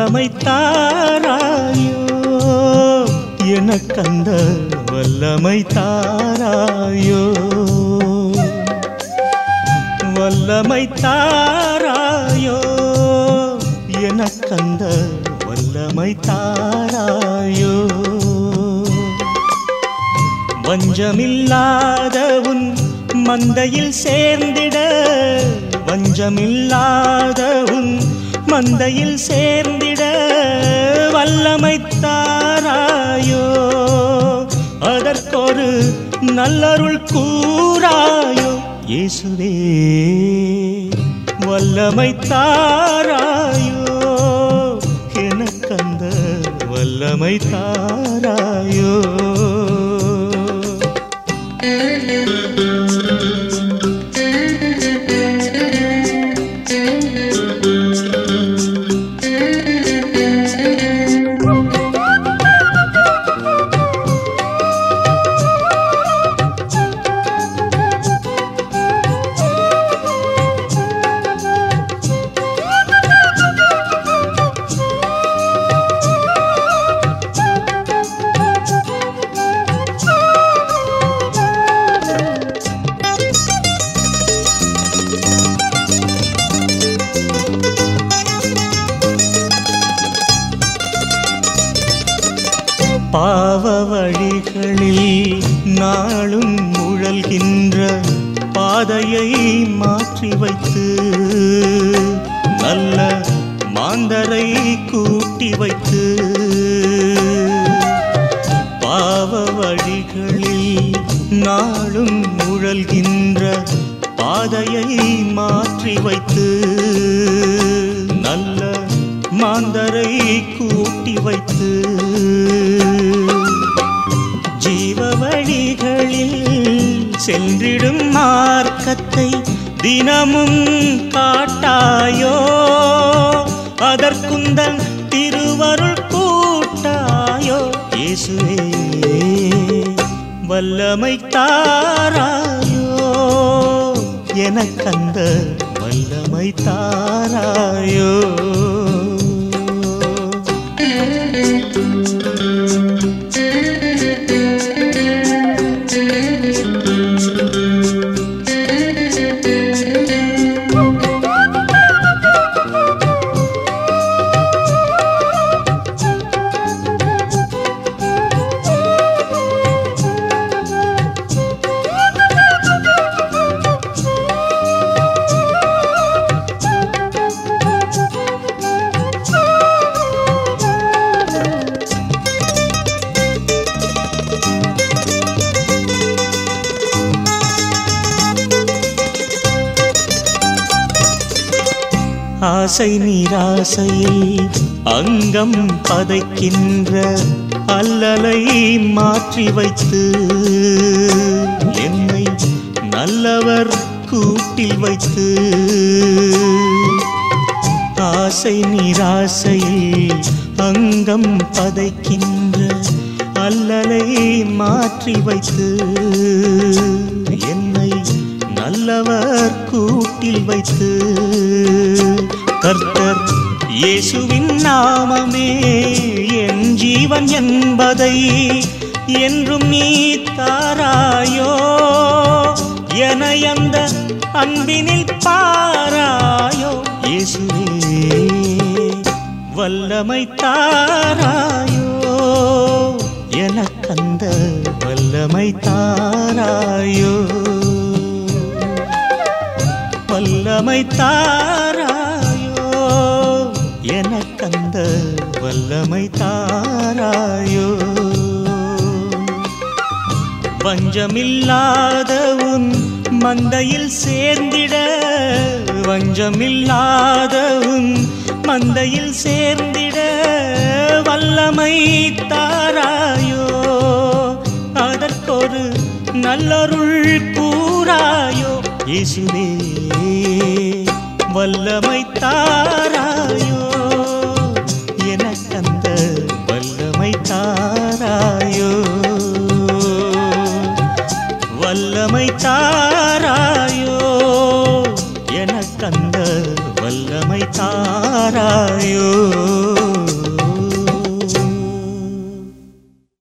வல்லமை தாராயோ எனக்கந்த வல்லமை தாராயோ வல்லமை தாராயோ எனக்கந்த வல்லமை தாராயோ வஞ்சமில்லாத உன் மந்தையில் சேர்ந்திட வஞ்சமில்லாத உன் மந்தையில் சேர்ந்திட வல்லமை தாராயோ அதற்கொரு நல்லருள் கூறாயோ இயேசுவே வல்லமை தாராயோ எனக்கந்த வல்லமை தாராயோ பாவ வழிகளில் நாளும் உழல்கின்ற பாதையை மாற்றி வைத்து நல்ல மாந்தரை கூட்டி வைத்து பாவ வழிகளில் நாளும் உழல்கின்ற பாதையை மாற்றி வைத்து நல்ல மாந்தரை கூட்டி வைத்து ஜீவ வழிகளில் சென்றிடும் மார்க்கத்தை தினமும் காட்டாயோ அதற்குந்தன் திருவருள் கூட்டாயோ இயேசுவே வல்லமை தாராயோ எனக்கந்த வல்லமை தாராயோ ஆசை நீராசையில் அங்கம் பதைக்கின்ற அல்லலை மாற்றி வைத்து என்னை நல்லவர் கூட்டில் வைத்து ஆசை நீராசையில் அங்கம் பதைக்கின்ற அல்லலை மாற்றி வைத்து என்னை நல்லவர் கூட்டில் வைத்து கர்த்தர் இயேசுவின் நாமமே என் ஜீவன் என்பதை என்றும் நீ தாராயோ என அந்த அன்பினில் பாராயோ இயேசுவே வல்லமை தாராயோ எனக்கந்த வல்லமை தாராயோ வல்லமை தாராயோ எனக்கந்த வல்லமை தாராயோ வஞ்சமில்லாத உன் மந்தையில் சேர்ந்திட வஞ்சமில்லாத உன் மந்தையில் சேர்ந்திட வல்லமை தாராயோ அதற்கொரு நல்லருள் கூறாயோ இயேசுவே வல்லமை தாராயோ எனக்கந்த வல்லமை தாராயோ வல்லமை தாராயோ எனக்கந்த வல்லமை தாராயோ